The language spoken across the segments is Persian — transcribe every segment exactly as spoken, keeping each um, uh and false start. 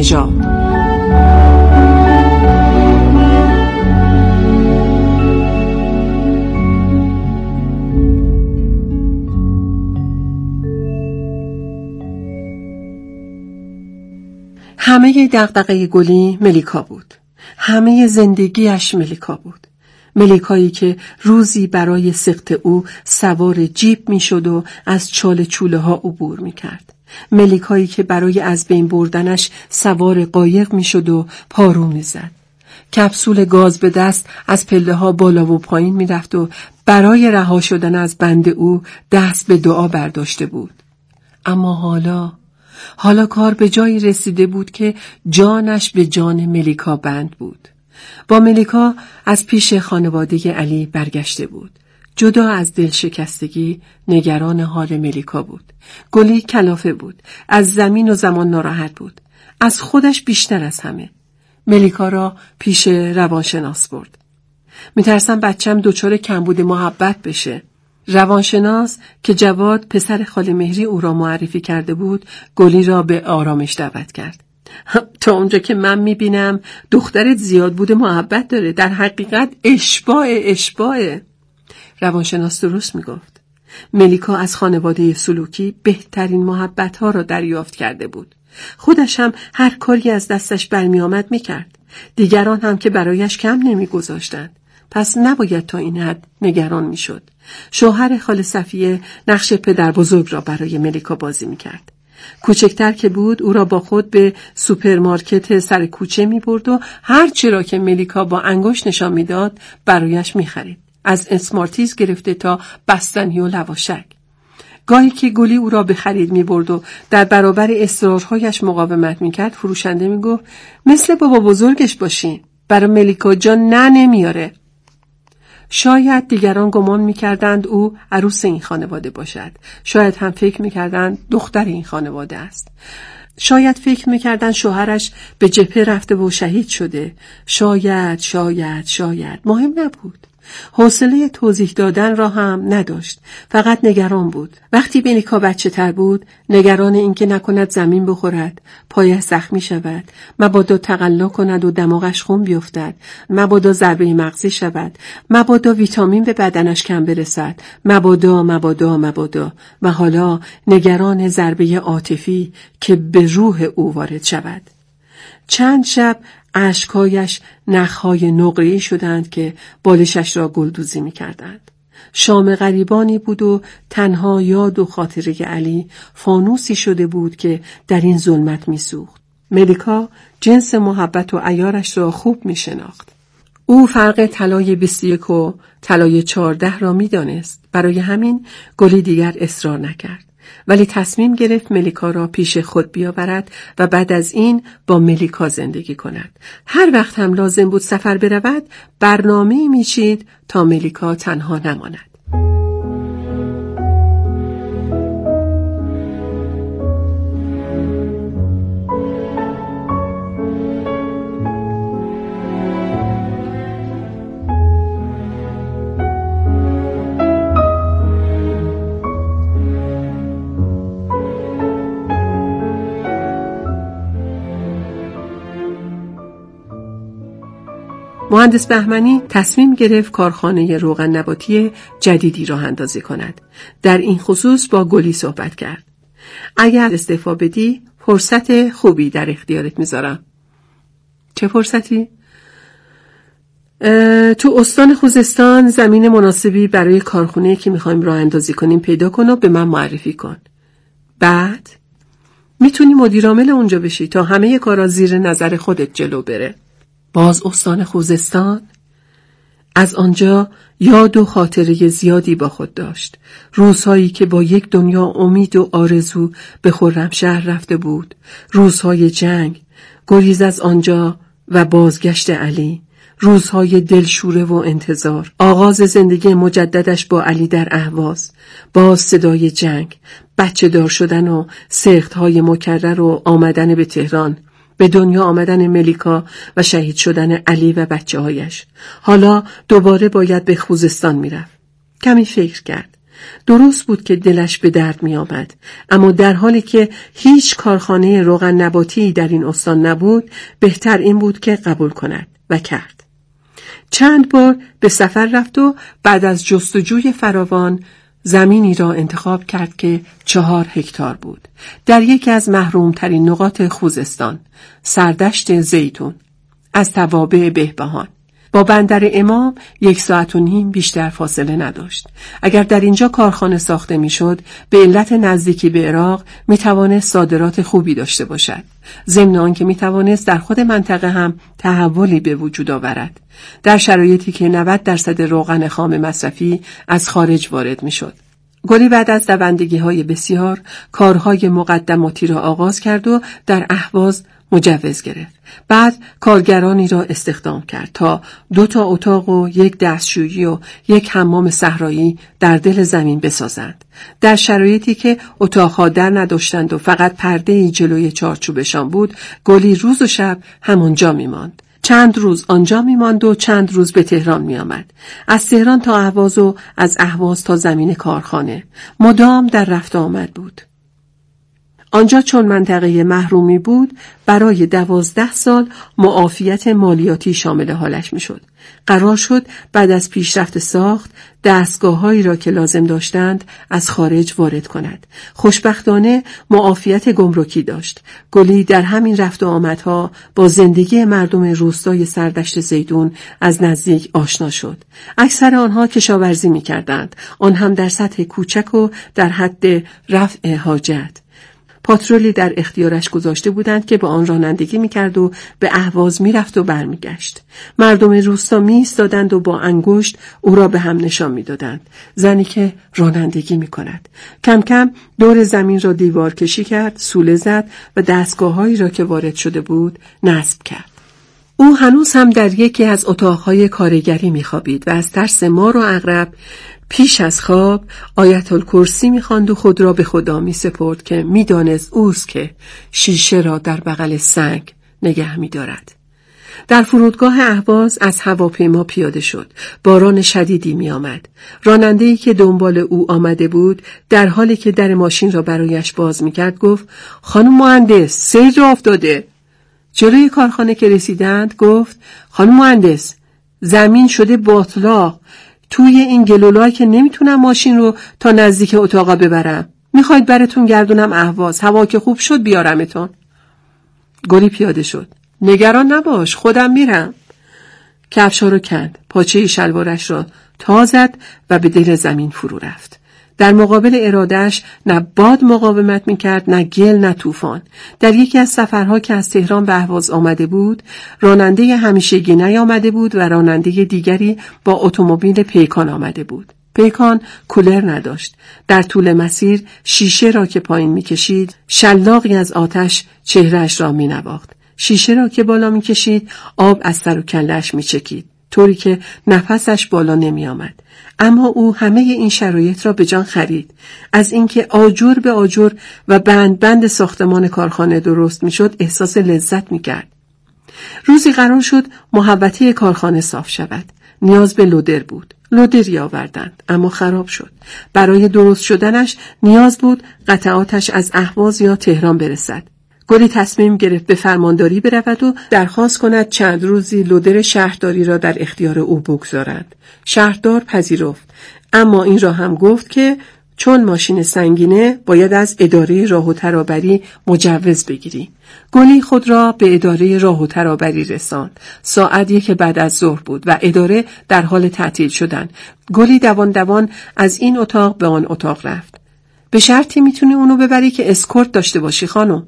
نژاد. همه دغدغه گلی ملیکا بود. همه زندگیش ملیکا بود. ملیکایی که روزی برای سقط او سوار جیب می شد و از چاله چوله ها عبور می کرد. ملیکایی که برای از بین بردنش سوار قایق می شد و پارو می زد. کپسول گاز به دست از پله ها بالا و پایین می رفت و برای رها شدن از بند او دست به دعا برداشته بود. اما حالا حالا کار به جایی رسیده بود که جانش به جان ملیکا بند بود. با ملیکا از پیش خانواده علی برگشته بود. جدا از دل شکستگی نگران حال ملیکا بود. گلی کلافه بود. از زمین و زمان ناراحت بود. از خودش بیشتر از همه. ملیکا را پیش روانشناس برد. میترسم بچم دچار کمبود محبت بشه. روانشناس که جواد پسر خاله مهری او را معرفی کرده بود گلی را به آرامش دعوت کرد. تا اونجا که من میبینم دخترت زیاد بوده محبت داره، در حقیقت اشباع اشباع. روانشناس درست میگفت. ملیکا از خانواده سلوکی بهترین محبت ها را دریافت کرده بود. خودش هم هر کاری از دستش برمی آمد میکرد. دیگران هم که برایش کم نمیگذاشتند. پس نباید تا این حد نگران میشد. شوهر خاله صفیه نقش پدر بزرگ را برای ملیکا بازی میکرد. کوچکتر که بود او را با خود به سوپرمارکت سر کوچه می برد و هر چی را که ملیکا با انگشت نشان میداد برایش می خرید. از اسمارتیز گرفته تا بستنی و لواشک. گاهی که گلی او را به خرید می برد و در برابر اصرارهایش مقاومت می کرد فروشنده می گفت مثل بابا بزرگش باشین، برای ملیکا جان نه نمیاره. شاید دیگران گمان می‌کردند او عروس این خانواده باشد. شاید هم فکر می‌کردند دختر این خانواده است. شاید فکر می‌کردند شوهرش به جبهه رفته و شهید شده. شاید شاید شاید مهم نبود. حوصله توضیح دادن را هم نداشت. فقط نگران بود. وقتی ملیکا بچه تر بود نگران این که نکند زمین بخورد، پایش زخمی شود، مبادا تقلا کند و دماغش خون بیفتد، مبادا ضربه مغزی شود، مبادا ویتامین به بدنش کم برسد، مبادا مبادا مبادا و حالا نگران ضربه عاطفی که به روح او وارد شود. چند شب اشکهایش نخهای نقره‌ای شدند که بالشش را گلدوزی می کردند. شام غریبانی بود و تنها یاد و خاطره علی فانوسی شده بود که در این ظلمت می سوخت. ملیکا جنس محبت و عیارش را خوب می شناخت. او فرق طلای بیست و یک و طلای چهارده را می دانست. برای همین گلی دیگر اصرار نکرد. ولی تصمیم گرفت ملیکا را پیش خود بیاورد و بعد از این با ملیکا زندگی کند. هر وقت هم لازم بود سفر برود برنامه‌ای میچید تا ملیکا تنها نماند. مهندس بهمنی تصمیم گرفت کارخانه روغن نباتی جدیدی راه اندازی کند. در این خصوص با گلی صحبت کرد. اگر استعفا بدی فرصت خوبی در اختیارت میذارم. چه فرصتی؟ تو استان خوزستان زمین مناسبی برای کارخانه‌ای که میخوایم راه اندازی کنیم پیدا کن و به من معرفی کن. بعد میتونی مدیر عامل اونجا بشی تا همه کارا زیر نظر خودت جلو بره. باز استان خوزستان؟ از آنجا یاد و خاطره زیادی با خود داشت. روزهایی که با یک دنیا امید و آرزو به خرمشهر رفته بود. روزهای جنگ، گریز از آنجا و بازگشت علی. روزهای دلشوره و انتظار. آغاز زندگی مجددش با علی در اهواز. باز صدای جنگ. بچه دار شدن و سختهای مکرر و آمدن به تهران. به دنیا آمدن ملیکا و شهید شدن علی و بچه هایش. حالا دوباره باید به خوزستان میرفت. کمی فکر کرد. درست بود که دلش به درد می آمد، اما در حالی که هیچ کارخانه روغن نباتی در این استان نبود، بهتر این بود که قبول کند و کرد. چند بار به سفر رفت و بعد از جستجوی فراوان زمینی را انتخاب کرد که چهار هکتار بود، در یکی از محرومترین نقاط خوزستان، سردشت زیتون، از توابع بهبهان. با بندر امام یک ساعت و نیم بیشتر فاصله نداشت. اگر در اینجا کارخانه ساخته میشد، به علت نزدیکی به عراق می توانست صادرات خوبی داشته باشد. ضمن آنکه می توانست در خود منطقه هم تحولی به وجود آورد، در شرایطی که نود درصد روغن خام مصرفی از خارج وارد می شد. گلی بعد از دوندگی های بسیار کارهای مقدماتی را آغاز کرد و در اهواز مجوز گرفت. بعد کارگرانی را استخدام کرد تا دو تا اتاق و یک دستشویی و یک حمام صحرایی در دل زمین بسازند. در شرایطی که اتاقها در نداشتند و فقط پرده‌ای جلوی چارچوبشان بود، گلی روز و شب همانجا می‌ماند. چند روز آنجا می‌ماند و چند روز به تهران می‌آمد. از تهران تا اهواز و از اهواز تا زمین کارخانه مدام در رفت آمد بود. آنجا چون منطقه محرومی بود، برای دوازده سال معافیت مالیاتی شامل حالش میشد. قرار شد بعد از پیشرفت ساخت دستگاه‌هایی را که لازم داشتند از خارج وارد کند. خوشبختانه معافیت گمرکی داشت. گلی در همین رفت و آمدها با زندگی مردم روستای سردشت زیتون از نزدیک آشنا شد. اکثر آنها کشاورزی می‌کردند، آن هم در سطح کوچک و در حد رفع حاجت. پاترولی در اختیارش گذاشته بودند که با آن رانندگی میکرد و به اهواز میرفت و برمیگشت. مردم روستا میایستادند و با انگشت او را به هم نشان میدادند. زنی که رانندگی میکند. کم کم دور زمین را دیوار کشی کرد، سوله زد و دستگاه‌هایی را که وارد شده بود نصب کرد. او هنوز هم در یکی از اتاقهای کارگری میخوابید و از ترس مار و عقرب پیش از خواب آیت الکرسی می‌خواند و خود را به خدا می‌سپرد که می‌دانست اوست که شیشه را در بغل سنگ نگه می‌دارد. در فرودگاه اهواز از هواپیما پیاده شد. باران شدیدی می‌آمد. راننده‌ای که دنبال او آمده بود، در حالی که در ماشین را برایش باز می‌کرد گفت: خانم مهندس، سیل را افتاده. جلوی کارخانه که رسیدند گفت: خانم مهندس، زمین شده باطلاق. توی این گلولایی که نمیتونم ماشین رو تا نزدیک اتاقا ببرم. میخواید براتون گردونم اهواز، هوا که خوب شد بیارمتون. گلی پیاده شد. نگران نباش، خودم میرم. کفشا رو کند، پاچه شلوارش را تا زد و به دل زمین فرو رفت. در مقابل ارادهش نه باد مقاومت میکرد، نه گل، نه طوفان. در یکی از سفرها که از تهران به اهواز آمده بود، راننده همیشگی نیامده بود و راننده دیگری با اتومبیل پیکان آمده بود. پیکان کولر نداشت. در طول مسیر شیشه را که پایین میکشید، شلاقی از آتش چهرهش را مینواخت. شیشه را که بالا میکشید، آب از سر و کله‌اش میچکید، طوری که نفسش بالا نمی آمد. اما او همه این شرایط را به جان خرید. از اینکه آجر به آجر و بند بند ساختمان کارخانه درست می شد احساس لذت می کرد. روزی قرار شد محوطه کارخانه صاف شود. نیاز به لودر بود. لودری آوردند، اما خراب شد. برای درست شدنش نیاز بود قطعاتش از اهواز یا تهران برسد. گلی تصمیم گرفت به فرمانداری برود و درخواست کند چند روزی لودر شهرداری را در اختیار او بگذارند. شهردار پذیرفت، اما این را هم گفت که چون ماشین سنگینه باید از اداره راه و ترابری مجوز بگیری. گلی خود را به اداره راه و ترابری رساند. ساعت یک بعد از ظهر بود و اداره در حال تعطیل شدن. گلی دوان دوان از این اتاق به آن اتاق رفت. به شرطی میتونی اونو ببری که اسکورت داشته باشی خانم.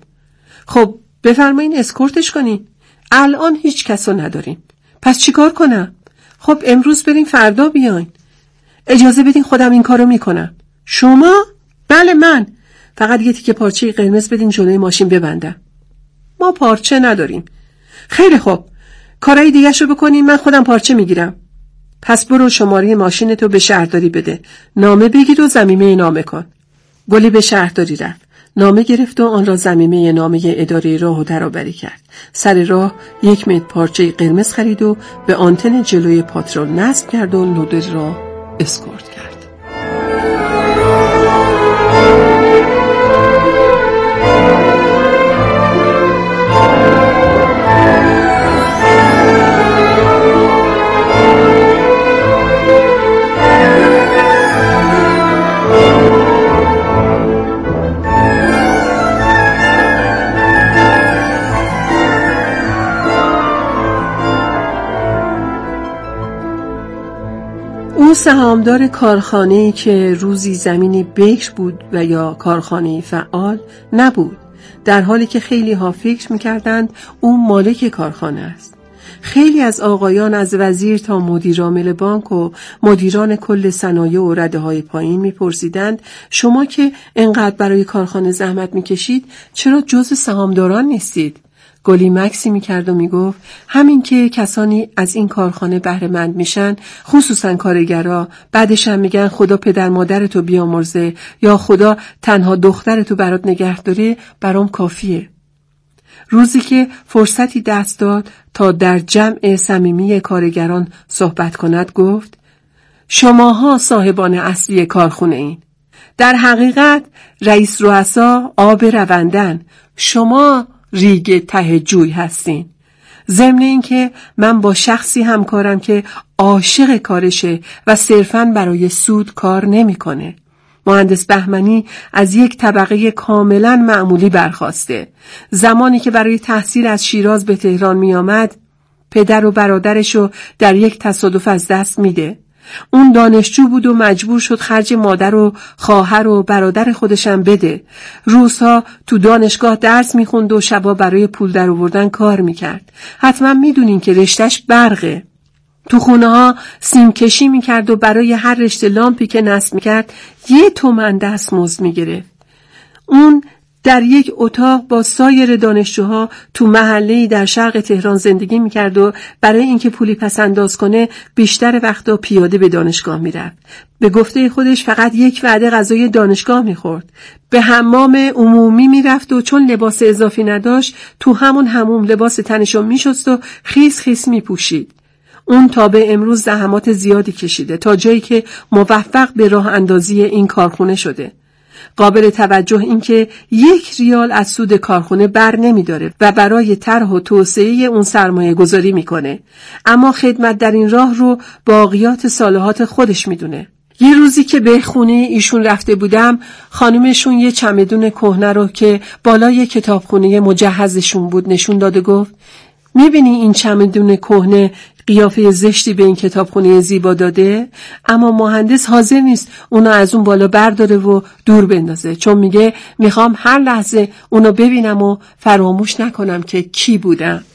خب بفرمایین اسکورتش کنین. الان هیچ کسو نداریم. پس چیکار کنم؟ خب امروز بریم فردا بیاین. اجازه بدین خودم این کارو میکنم. شما؟ بله من. فقط یه تیکه پارچه قرمز بدین جلوی ماشین ببندم. ما پارچه نداریم. خیلی خوب. کارهای دیگه شو بکنین، من خودم پارچه میگیرم. پس برو شماره ماشینتو به شهرداری بده. نامه بگیر و ضمیمه نامه کن. گلی به شهرداری رفت. نامه گرفت و آن را ضمیمه نامه اداره راه و ترابری کرد. سر راه یک متر پارچه قرمز خرید و به آنتن جلوی پاترول نصب کرد و لودر را اسکورت کرد. او سهامدار کارخانه‌ای که روزی زمینی بکر بود و یا کارخانه‌ای فعال نبود، در حالی که خیلی ها فکر می‌کردند او مالک کارخانه است. خیلی از آقایان از وزیر تا مدیر عامل بانک و مدیران کل صنایع و رده‌های پایین می‌پرسیدند شما که انقدر برای کارخانه زحمت می‌کشید چرا جزء سهامداران نیستید؟ گلی مکسی می‌کرد و می‌گفت همین که کسانی از این کارخانه بهره مند میشن، خصوصا کارگرها، بعدش هم میگن خدا پدر مادرتو بیامرزه یا خدا تنها دخترتو برات نگه داره، برام کافیه. روزی که فرصتی دست داد تا در جمع صمیمی کارگران صحبت کند گفت شماها صاحبان اصلی کارخونه این. در حقیقت رئیس رؤسا آب روندن، شما ریگ ته جوی هستین. ضمن این که من با شخصی همکارم که عاشق کارشه و صرفاً برای سود کار نمی‌کنه. مهندس بهمنی از یک طبقه کاملا معمولی برخاسته. زمانی که برای تحصیل از شیراز به تهران می آمد، پدر و برادرشو در یک تصادف از دست میده. اون دانشجو بود و مجبور شد خرج مادر و خواهر و برادر خودشم بده. روزها تو دانشگاه درس میخوند و شبا برای پول در آوردن کار میکرد. حتما میدونین که رشتهش برقه. تو خونه ها سیم کشی میکرد و برای هر رشته لامپی که نصب میکرد یه تومن دستمزد میگرفت. اون در یک اتاق با سایر دانشجوها تو محله‌ای در شرق تهران زندگی میکرد و برای اینکه پولی پس انداز کنه بیشتر وقتا پیاده به دانشگاه میرفت. به گفته خودش فقط یک وعده غذای دانشگاه میخورد. به حمام عمومی میرفت و چون لباس اضافی نداشت تو همون حموم لباس تنشو میشست و خیس خیس میپوشید. اون تا به امروز زحمات زیادی کشیده تا جایی که موفق به راه اندازی این کارخونه شده. قابل توجه این که یک ریال از سود کارخونه بر نمی داره و برای طرح و توسعه اون سرمایه گذاری میکنه، اما خدمت در این راه رو باقیات صالحات خودش میدونه. یه روزی که به خونه ایشون رفته بودم، خانمشون یه چمدون کهنه رو که بالای کتابخونه مجهزشون بود نشون داد و گفت میبینی این چمدون کهنه قیافه زشتی به این کتابخونه زیبا داده، اما مهندس حاضر نیست اونو از اون بالا برداره و دور بندازه، چون میگه میخوام هر لحظه اونو ببینم و فراموش نکنم که کی بودم.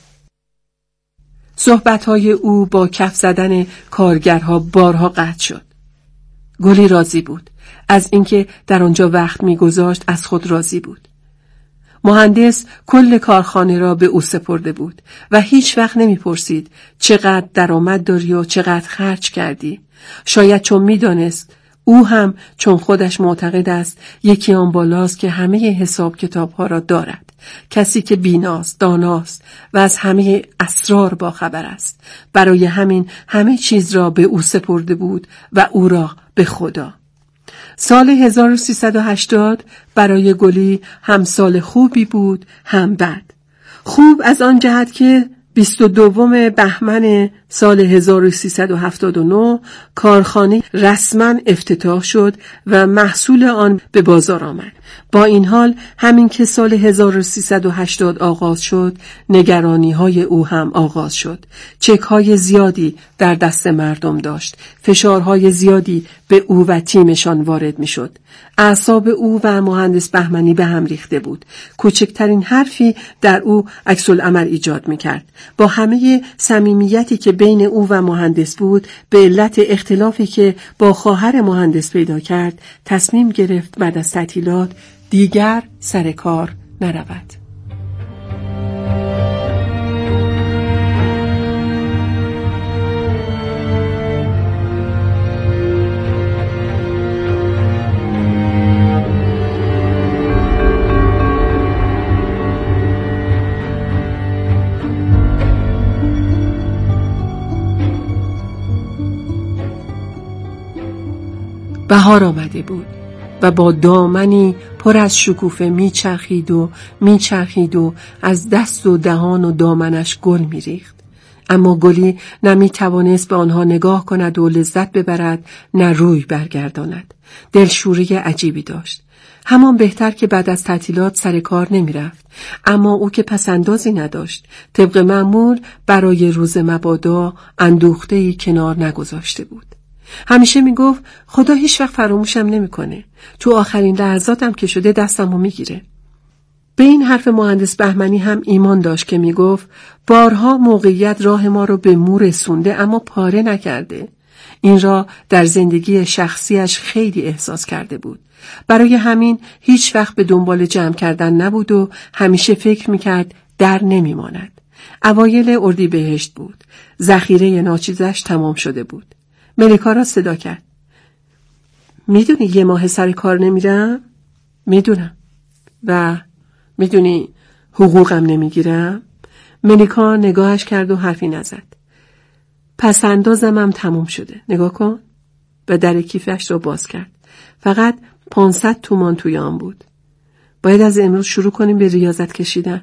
صحبتهای او با کف زدن کارگرها بارها قطع شد. گلی راضی بود. از اینکه در آنجا وقت میگذاشت از خود راضی بود. مهندس کل کارخانه را به او سپرده بود و هیچ وقت نمیپرسید چقدر درآمد داری و چقدر خرج کردی. شاید چون میدانست او هم چون خودش معتقد است یکی آن بالاست که همه حساب کتابها را دارد، کسی که بیناست، داناست و از همه اسرار با خبر است. برای همین همه چیز را به او سپرده بود و او را به خدا. سال هزار و سیصد و هشتاد برای گلی هم سال خوبی بود هم بد. خوب از آن جهت که بیست و دوم بهمن سال هزار و سیصد و هفتاد و نه کارخانه رسما افتتاح شد و محصول آن به بازار آمد. با این حال همین که سال هزار و سیصد و هشتاد آغاز شد، نگرانی های او هم آغاز شد. چک های زیادی در دست مردم داشت. فشارهای زیادی به او و تیمشان وارد می شد. اعصاب او و مهندس بهمنی به هم ریخته بود. کوچکترین حرفی در او عکس العمل ایجاد می کرد. با همه صمیمیتی که بین او و مهندس بود، به علت اختلافی که با خواهر مهندس پیدا کرد، تصمیم گرفت بعد از تعطیلات دیگر سر کار نرود. بهار آمده بود و با دامنی پر از شکوفه میچرخید و میچرخید و از دست و دهان و دامنش گل میریخت. اما گلی نه میتوانست به آنها نگاه کند و لذت ببرد، نه روی برگرداند. دلشوری عجیبی داشت. همان بهتر که بعد از تعطیلات سر کار نمی رفت. اما او که پسندازی نداشت. طبق معمول برای روز مبادا اندوخته‌ای کنار نگذاشته بود. همیشه میگفت خدا هیچ وقت فراموشم نمیکنه. تو آخرین لحظاتم که شده دستمو میگیره. به این حرف مهندس بهمنی هم ایمان داشت که میگفت بارها موقعیت راه ما رو به مو رسونده اما پاره نکرده. این را در زندگی شخصیش خیلی احساس کرده بود. برای همین هیچ وقت به دنبال جمع کردن نبود و همیشه فکر میکرد در نمیماند. اوایل اردیبهشت بود. ذخیره ناچیزش تمام شده بود. ملیکا را صدا کرد. میدونی یه ماه سر کار نمیرم؟ میدونم. و میدونی حقوقم نمیگیرم؟ ملیکا نگاهش کرد و حرفی نزد. پس اندازم هم تموم شده. نگاه کن. و در کیفش را باز کرد. فقط پانصد تومان توی آن بود. باید از امروز شروع کنیم به ریاضت کشیدن.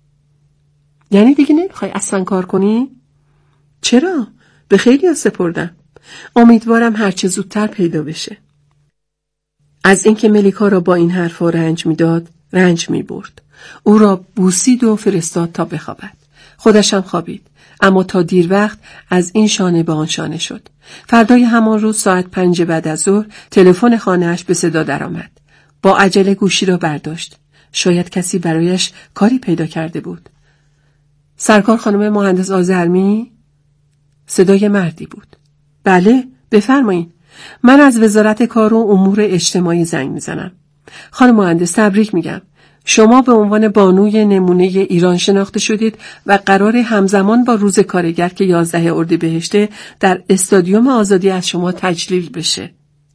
یعنی دیگه نمیخوای اصلا کار کنی؟ چرا؟ به خیلی ها سپردم. امیدوارم هرچه زودتر پیدا بشه. از اینکه ملیکا را با این حرفا رنج میداد، رنج میبرد. او را بوسید و فرستاد تا بخوابد. خودش هم خوابید. اما تا دیر وقت از این شانه به آن شانه شد. فردای همان روز ساعت پنج بعد از ظهر تلفن خانه‌اش به صدا درآمد. با عجله گوشی را برداشت. شاید کسی برایش کاری پیدا کرده بود. سرکار خانم مهندس آذرمی؟ صدای مردی بود. بله، بفرمایید. من از وزارت کار و امور اجتماعی زنگ میزنم. خانم مهندس تبریک میگم. شما به عنوان بانوی نمونه ایران شناخته شدید و قرار همزمان با روز کارگر که یازده اردیبهشت در استادیوم آزادی از شما تجلیل بشه.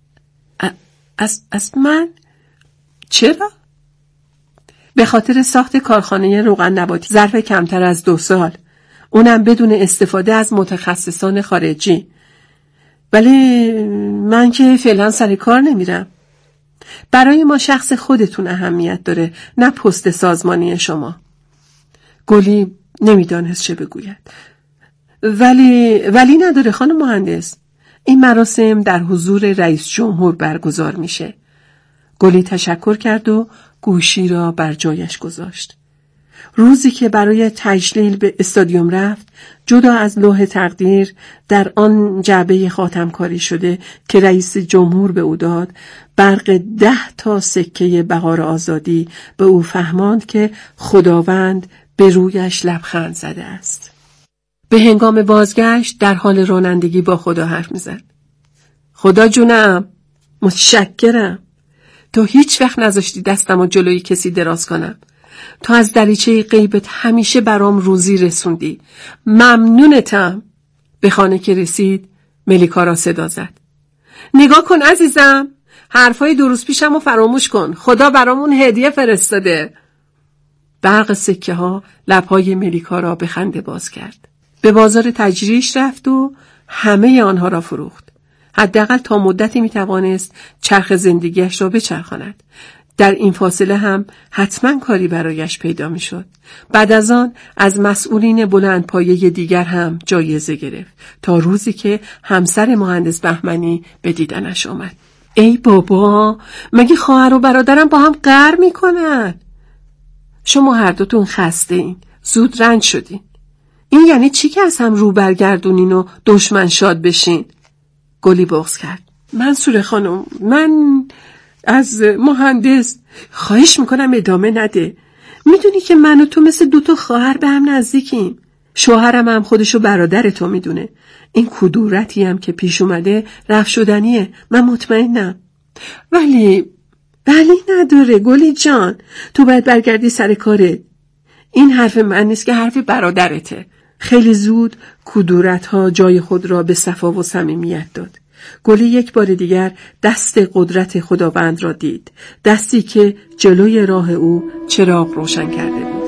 از, از من؟ چرا؟ به خاطر ساخت کارخانه روغن نباتی ظرف کمتر از دو سال. اونم بدون استفاده از متخصصان خارجی. ولی من که فعلا سر کار نمیرم. برای ما شخص خودتون اهمیت داره، نه پست سازمانی شما. گلی نمیدانست چه بگوید. ولی ولی نداره خانم مهندس. این مراسم در حضور رئیس جمهور برگزار میشه. گلی تشکر کرد و گوشی را بر جایش گذاشت. روزی که برای تجلیل به استادیوم رفت، جدا از لوح تقدیر در آن جعبه خاتمکاری شده که رئیس جمهور به او داد، برق ده تا سکه بهار آزادی به او فهماند که خداوند به رویش لبخند زده است. به هنگام بازگشت در حال رانندگی با خدا حرف می‌زد. خدا جونم، متشکرم. تو هیچ وقت نذاشتی دستمو جلوی کسی دراز کنم. تو از دریچه غیبت همیشه برام روزی رسوندی. ممنونتم. به خانه که رسید ملیکا را صدا زد. نگاه کن عزیزم، حرفای دو روز پیشمو فراموش کن. خدا برامون هدیه فرستاده. برق سکه ها لبهای ملیکا را به خنده باز کرد. به بازار تجریش رفت و همه آنها را فروخت. حداقل تا مدتی میتوانست چرخ زندگیش را بچرخاند. در این فاصله هم حتما کاری برایش پیدا میشد. بعد از آن از مسئولین بلند پایه دیگر هم جایزه گرفت تا روزی که همسر مهندس بهمنی به دیدنش آمد. ای بابا، مگه خواهر و برادرم با هم قهر میکنن؟ شما هر دوتون خسته این، زود رنج شدین. این یعنی چی که از هم رو برگردونین و دشمن شاد بشین؟ گلی بغض کرد. منصور خانم، من از مهندس خواهش میکنم ادامه نده. میدونی که من و تو مثل دوتا خواهر به هم نزدیکیم. شوهرم هم خودشو برادر تو میدونه. این کدورتی هم که پیش اومده رفع شدنیه، من مطمئنم. ولی ولی نداره گلی جان، تو باید برگردی سر کارت. این حرف من نیست که حرف برادرته. خیلی زود کدورت ها جای خود را به صفا و صمیمیت داد. گلی یک بار دیگر دست قدرت خداوند را دید، دستی که جلوی راه او چراغ روشن کرده بود.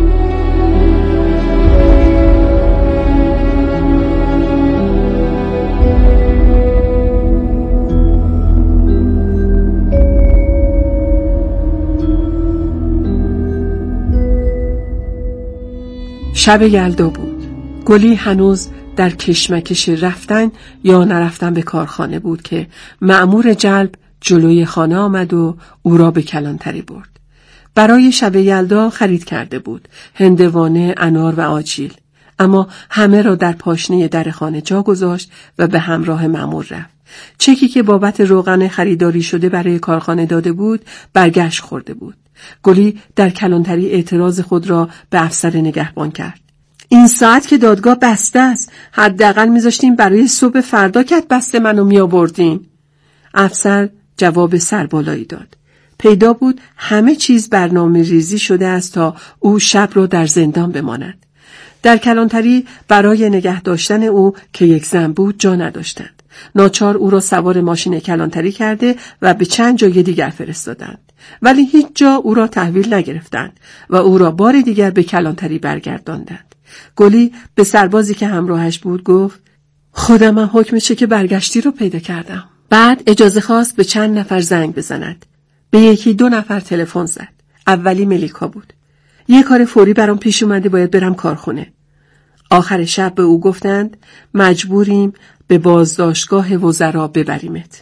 شب یلدا بود. گلی هنوز در کشمکش رفتن یا نرفتن به کارخانه بود که مأمور جلب جلوی خانه آمد و او را به کلانتری برد. برای شب یلدا خرید کرده بود، هندوانه، انار و آجیل. اما همه را در پاشنه در خانه جا گذاشت و به همراه مأمور رفت. چکی که بابت روغن خریداری شده برای کارخانه داده بود برگشت خورده بود. گلی در کلانتری اعتراض خود را به افسر نگهبان کرد. این ساعت که دادگاه بسته است، حداقل میذاشتیم برای صبح فردا کت بسته منو میآوردین. افسر جواب سربالایی داد. پیدا بود همه چیز برنامه ریزی شده است تا او شب را در زندان بماند. در کلانتری برای نگه داشتن او که یک زن بود جا نداشتند. ناچار او را سوار ماشین کلانتری کرده و به چند جای دیگر فرستادند. ولی هیچ جا او را تحویل نگرفتند و او را بار دیگر به کلانتری برگرداندند. گلی به سربازی که همراهش بود گفت: خودم من حکم چک برگشتی رو پیدا کردم. بعد اجازه خواست به چند نفر زنگ بزند. به یکی دو نفر تلفن زد. اولی ملیکا بود. یه کار فوری برام پیش اومده، باید برم کارخونه. آخر شب به او گفتند مجبوریم به بازداشتگاه وزرا ببریمت.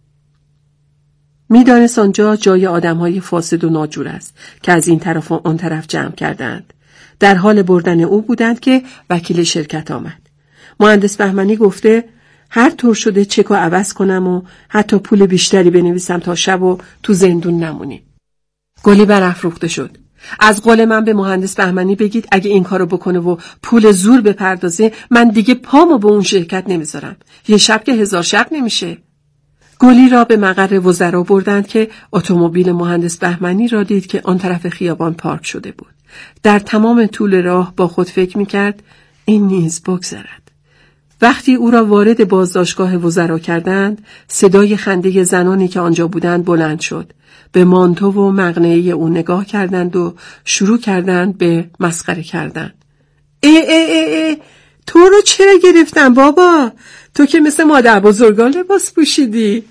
میدانست آنجا جای آدمهای فاسد و ناجور است که از این طرف و آن طرف جمع کردند. در حال بردن او بودند که وکیل شرکت آمد. مهندس بهمنی گفته هر طور شده چکو عوض کنم و حتی پول بیشتری بنویسم تا شب و تو زندون نمونیم. گلی برافروخته شد. از قول من به مهندس بهمنی بگید اگه این کارو بکنه و پول زور بپردازه، من دیگه پامو به اون شرکت نمیذارم. یه شب که هزار شب نمیشه. گلی را به مقر وزرا بردند که اتومبیل مهندس بهمنی را دید که آن طرف خیابان پارک شده بود. در تمام طول راه با خود فکر میکرد این نیز بگذرد. وقتی او را وارد بازداشتگاه وزرا کردند، صدای خنده زنانی که آنجا بودند بلند شد. به مانتو و مقنعه او نگاه کردند و شروع کردند به مسخره کردن. ای ای ای ای تو رو چرا گرفتن بابا؟ تو که مثل مادر بزرگان لباس پوشیدی.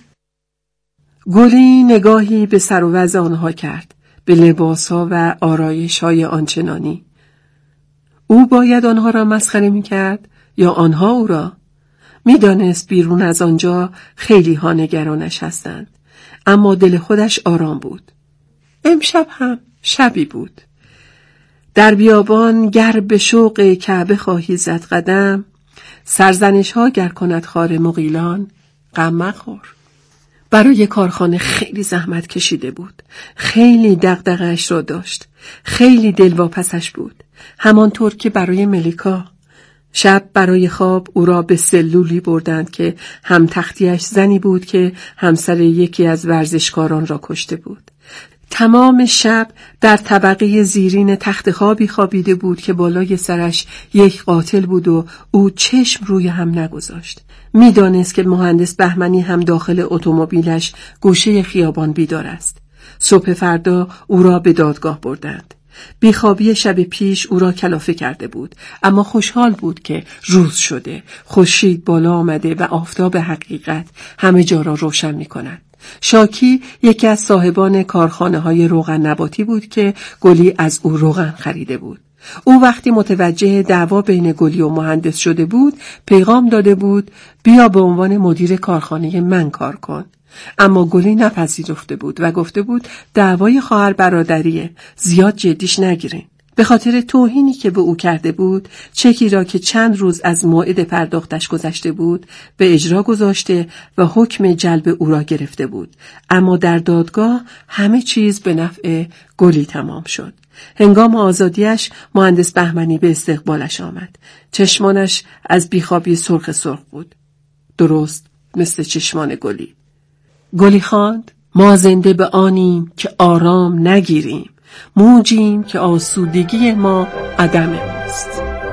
گلی نگاهی به سر و وضع آنها کرد، به لباسها و آرایش‌های آنچنانی. او باید آنها را مسخره می‌کرد یا آنها او را؟ می‌دانست بیرون از آنجا خیلی ها نگرانش هستند، اما دل خودش آرام بود. امشب هم شبی بود. در بیابان گر به شوق کعبه خواهی زد قدم، سرزنش ها گر کند خار مغیلان غم مخور. برای کارخانه خیلی زحمت کشیده بود. خیلی دغدغه‌اش را داشت. خیلی دلواپسش بود. همانطور که برای ملیکا. شب برای خواب او را به سلولی بردند که هم تختیش زنی بود که همسر یکی از ورزشکاران را کشته بود. تمام شب در طبقه زیرین تخت خوابی خوابیده بود که بالای سرش یک قاتل بود و او چشم روی هم نگذاشت. میدانست که مهندس بهمنی هم داخل اتومبیلش گوشه خیابان بیدار است. صبح فردا او را به دادگاه بردند. بیخوابی شب پیش او را کلافه کرده بود، اما خوشحال بود که روز شده، خورشید بالا آمده و آفتاب حقیقت همه جا را روشن می کند. شاکی یکی از صاحبان کارخانه های روغن نباتی بود که گلی از او روغن خریده بود. او وقتی متوجه دعوا بین گلی و مهندس شده بود، پیغام داده بود بیا به عنوان مدیر کارخانه من کار کن. اما گلی نپذیرفته بود و گفته بود دعوای خواهر برادریه، زیاد جدیش نگیرین. به خاطر توهینی که به او کرده بود، چکی را که چند روز از موعد پرداختش گذشته بود به اجرا گذاشته و حکم جلب او را گرفته بود. اما در دادگاه همه چیز به نفع گلی تمام شد. هنگام آزادیش مهندس بهمنی به استقبالش آمد. چشمانش از بیخوابی سرخ سرخ بود، درست مثل چشمان گلی. گلی خواند ما زنده به آنیم که آرام نگیریم، موجیم که آسودگی ما عدم ماست.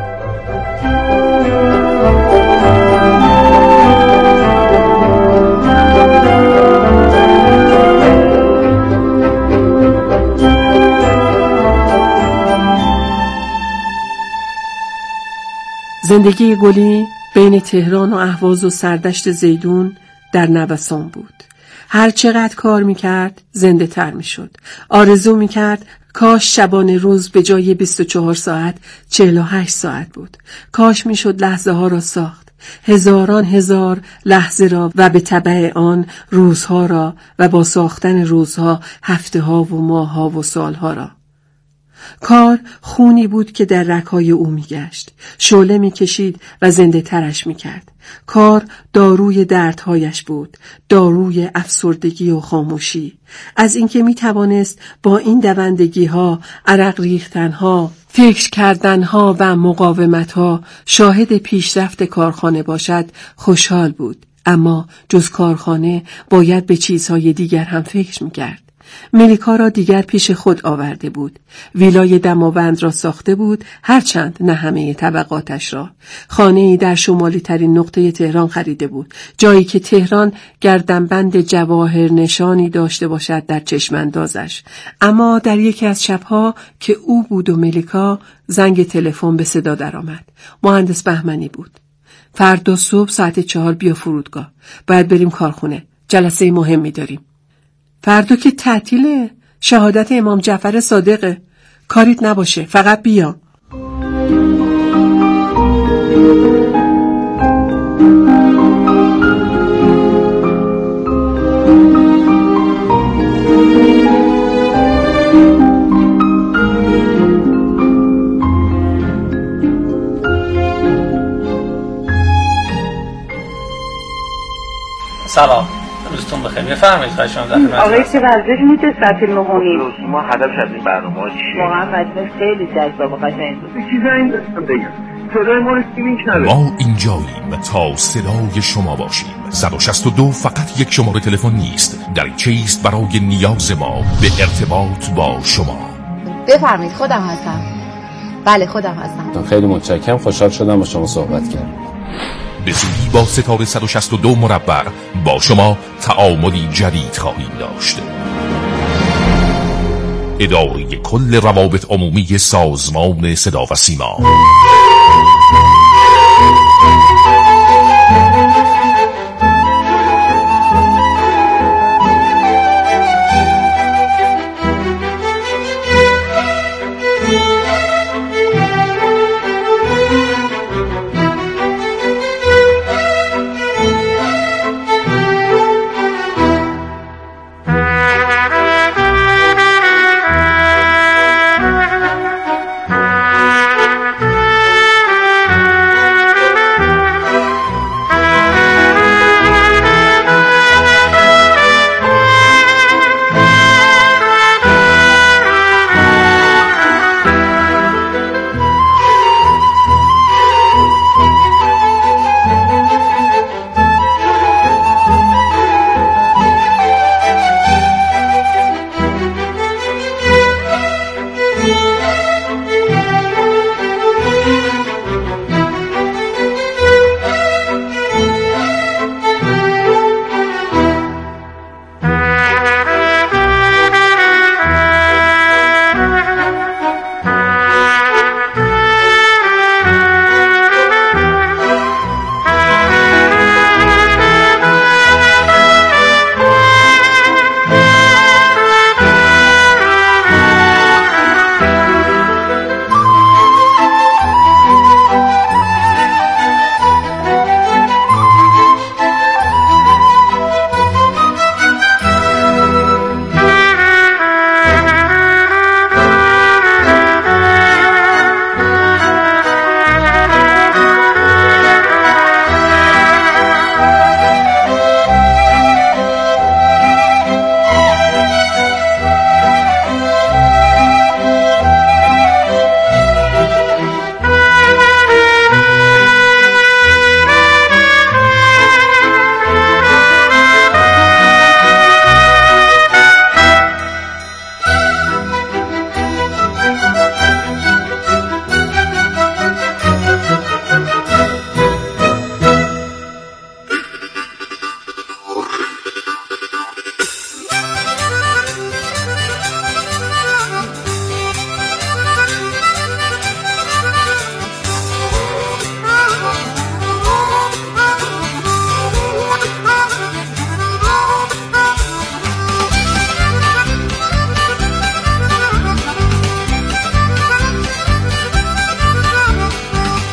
زندگی گلی بین تهران و اهواز و سردشت زیدون در نوسان بود. هر چقدر کار میکرد زنده تر میشد. آرزو میکرد کاش شبانه روز به جای بیست و چهار ساعت چهل و هشت ساعت بود. کاش میشد لحظه ها را ساخت، هزاران هزار لحظه را و به تبع آن روزها را و با ساختن روزها هفته ها و ماه ها و سال ها را. کار خونی بود که در رگ‌های او می‌گشت، شعله می‌کشید و زنده ترش می‌کرد. کار داروی دردهایش بود، داروی افسردگی و خاموشی. از اینکه می‌توانست با این دوندگی‌ها، عرق ریختن‌ها، فکر کردن‌ها و مقاومت‌ها شاهد پیشرفت کارخانه باشد خوشحال بود. اما جز کارخانه باید به چیزهای دیگر هم فکر می‌کرد. ملیکا را دیگر پیش خود آورده بود. ویلای دماوند را ساخته بود، هرچند نه همه طبقاتش را. خانه‌ای در شمالی ترین نقطه تهران خریده بود، جایی که تهران گردنبند جواهر نشانی داشته باشد در چشماندازش. اما در یکی از شبها که او بود و ملیکا، زنگ تلفن به صدا درآمد. مهندس بهمنی بود. فردا صبح ساعت چهار بیا فرودگاه. باید بریم کارخونه. جلسه مهمی داریم. فردا که تعطیله، شهادت امام جعفر صادقه. کاریت نباشه، فقط بیا. سلام، روزتون بخیر. بفرمایید خواهش می‌کنم. آقای چه ورزش میشه ساعت نه و نیم؟ ما هدف از این برنامه چیه؟ واقعا وظیفه خیلی جذاب و قشنگ بود. چیزا این دستم بگم. صدای ما رو کی میشنوه؟ ما اینجاییم تا صدای شما باشیم. صد و شصت و دو فقط یک شماره تلفن نیست، دریچه است برای نیاز ما به ارتباط با شما. بفرمایید، خودم هستم. بله خودم هستم. خیلی متشکرم، خوشحال شدم با شما صحبت کردم. به زودی با ستاره صد و شصت و دو مربع با شما تعاملی جدید خواهیم داشت. اداره کل روابط عمومی سازمان صدا و سیما.